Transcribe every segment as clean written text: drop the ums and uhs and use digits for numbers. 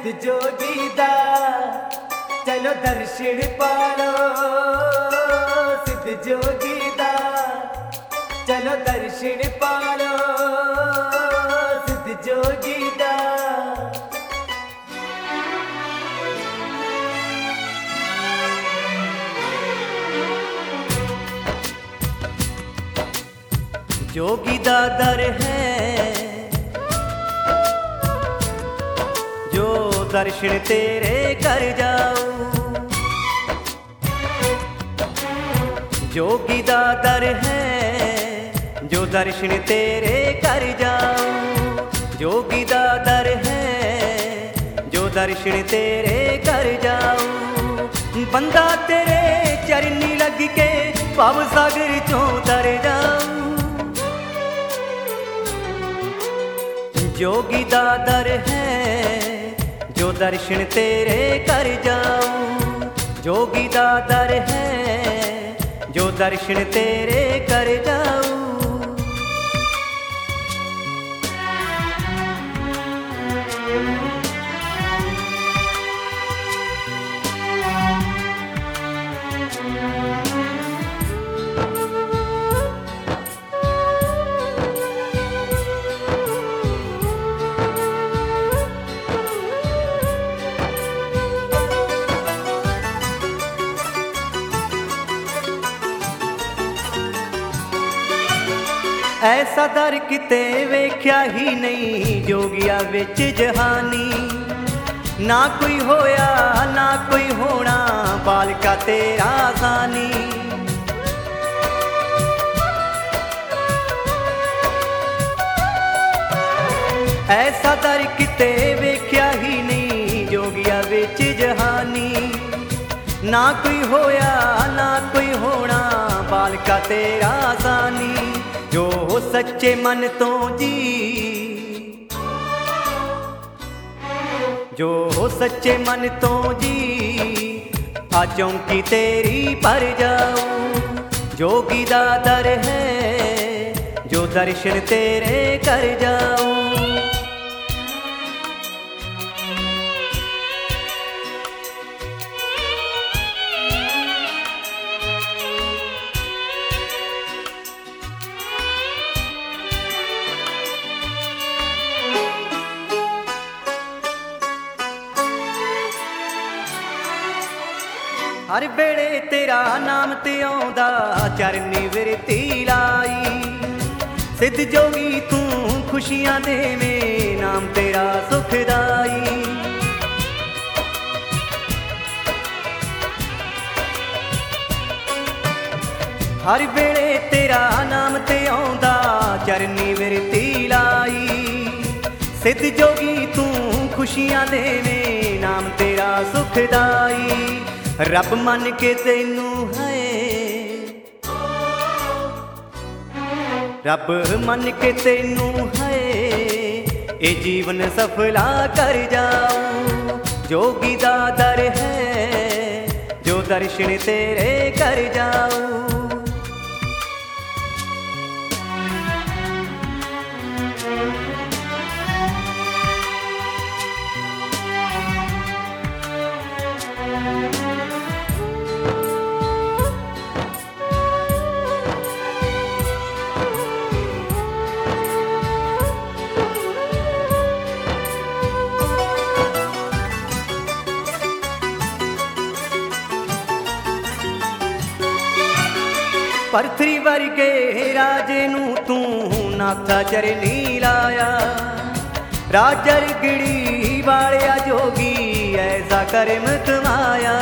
सिद्ध जोगी दा चलो दर्शन पालो। सिद्ध जोगी दा चलो दर्शन पालो। सिद्ध जोगी दा जोगी दा दर है जो दर्शन तेरे कर जाऊं। जोगी दा दर है जो दर्शन तेरे कर जाऊं। जोगी दा दर है जो दर्शन तेरे कर जाऊं। बंदा तेरे चरनी लग के भव सागर चों तर जाऊं। जोगी दा दर है जो दर्शन तेरे कर जाऊं। जोगी दा दर है जो दर्शन तेरे कर जाऊं। ऐसा दर किते वेख्या ही नहीं जोगिया विच जहानी। ना कोई होया ना कोई होना बालका तेरा सानी। ऐसा दर किते वेख्या ही नहीं जोगिया विच जहानी। ना कोई होया ना कोई होना बालका तेरा सानी। जो सच्चे मन तो जी जो सच्चे मन तो जी आ चौंकी तेरी पर जाऊं। जोगी दा दर है जो दर्शन तेरे कर जाऊं। हर बेड़े तेरा नाम ते आउंदा चरनी विरती लाई। सिद्ध जोगी तू खुशियां देवें नाम तेरा सुखदाई। हर बेड़े तेरा नाम ते आउंदा चरनी विरती लाई। सिद्ध जोगी तू खुशियां देवें नाम तेरा सुखदाई। रब मन के तेनू है रब मन के तेनू है ए जीवन सफला कर जाऊं। जोगी दा दर है जो दर्शन तेरे कर जाऊं। परथरी वर्गे राजे नू तू नाथा चरनी लाया। राजर गिड़ी वालिया जोगी ऐसा करम कमाया।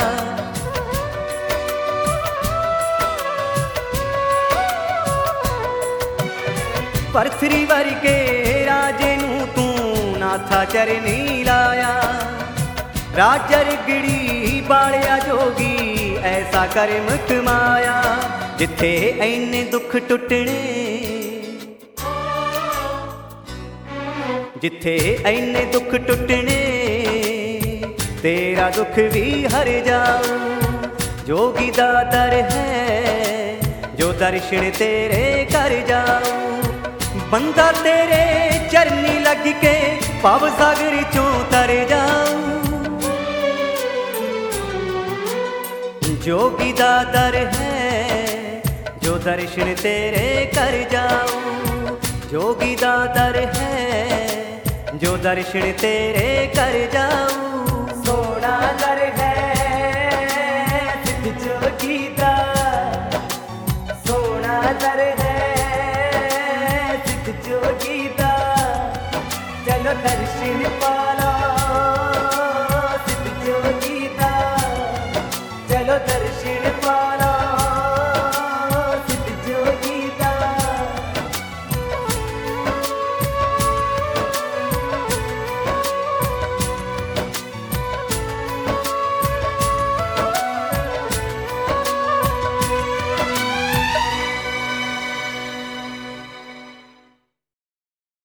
परथरी वर्गे राजे नू तू नाथा चरनी लाया। राजर गिड़ी वालिया जोगी ऐसा करम कमाया। जिथे ऐने दुख टुटने जिथे ऐने दुख टुटने तेरा दुख भी हर जाऊं। जोगी दा दर है जो दर्शन तेरे कर जाऊं। बंदा तेरे चरनी लग के भव सागर चों तर जाऊं। जोगी दा दर है जो दर्शन तेरे कर जाऊं। जोगी दा दर है जो दर्शन तेरे कर जाऊं। सोना दर है सिद्ध जोगी दा, सोना दर है सिद्ध जोगी दा। चलो दर्शन पालो सिद्ध जोगी दा, चलो दर्शन